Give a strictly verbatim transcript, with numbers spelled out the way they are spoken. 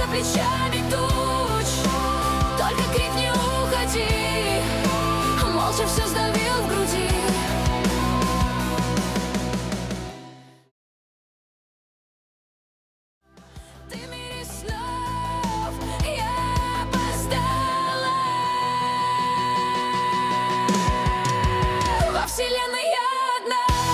плечами туч. Только крик не уходи, молча все сдавил в груди. Ты в мире снов, я опоздала. Во вселенной